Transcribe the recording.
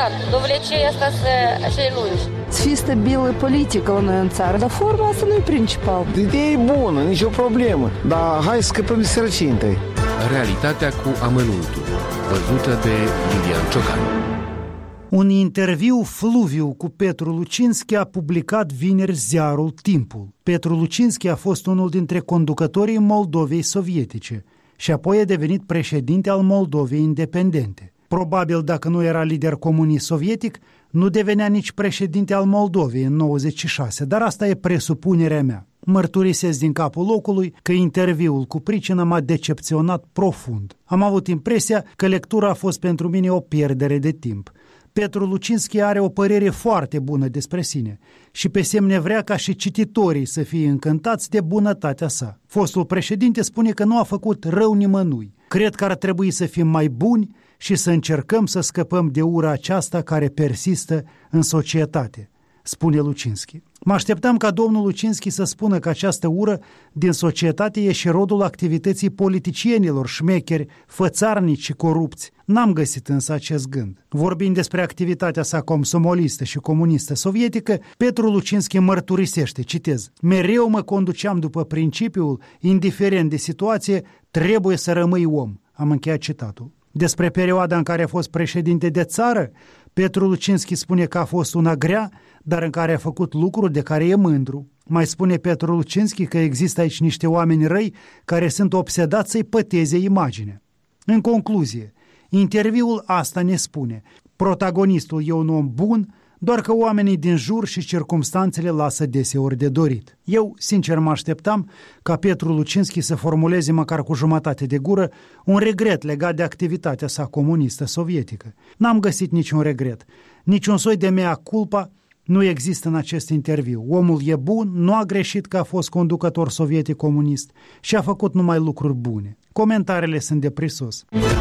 important. Dovlecei asta să așa lungi. Să fie stabilă politică la noi în țară, dar forma asta nu e principal. Ideea e bună, nicio problemă, dar hai să scăpăm de sărăcie întâi. Realitatea cu amănuntul, văzută de Lilian Ciocan. Un interviu fluviu cu Petru Lucinski a publicat vineri ziarul Timpul. Petru Lucinski a fost unul dintre conducătorii Moldovei sovietice și apoi a devenit președinte al Moldovei independente. Probabil dacă nu era lider comunist sovietic, nu devenea nici președinte al Moldovei în 96, dar asta e presupunerea mea. Mărturisesc din capul locului că interviul cu pricină m-a decepționat profund. Am avut impresia că lectura a fost pentru mine o pierdere de timp. Petru Lucinski are o părere foarte bună despre sine și pe semne vrea ca și cititorii să fie încântați de bunătatea sa. Fostul președinte spune că nu a făcut rău nimănui. Cred că ar trebui să fim mai buni și să încercăm să scăpăm de ura aceasta care persistă în societate, spune Lucinski. Mă așteptam ca domnul Lucinski să spună că această ură din societate e și rodul activității politicienilor șmecheri, fățarnici și corupți. N-am găsit însă acest gând. Vorbind despre activitatea sa comsomolistă și comunistă sovietică, Petru Lucinski mărturisește, citez, mereu mă conduceam după principiul, indiferent de situație, trebuie să rămâi om. Am încheiat citatul. Despre perioada în care a fost președinte de țară, Petru Lucinski spune că a fost una grea, dar în care a făcut lucruri de care e mândru. Mai spune Petru Lucinski că există aici niște oameni răi care sunt obsedați să-i păteze imaginea. În concluzie, interviul asta ne spune, protagonistul e un om bun, doar că oamenii din jur și circumstanțele lasă deseori de dorit. Eu, sincer, mă așteptam ca Petru Lucinski să formuleze măcar cu jumătate de gură un regret legat de activitatea sa comunistă sovietică. N-am găsit niciun regret, niciun soi de mea culpa nu există în acest interviu. Omul e bun, nu a greșit că a fost conducător sovietic comunist și a făcut numai lucruri bune. Comentariile sunt de prisos.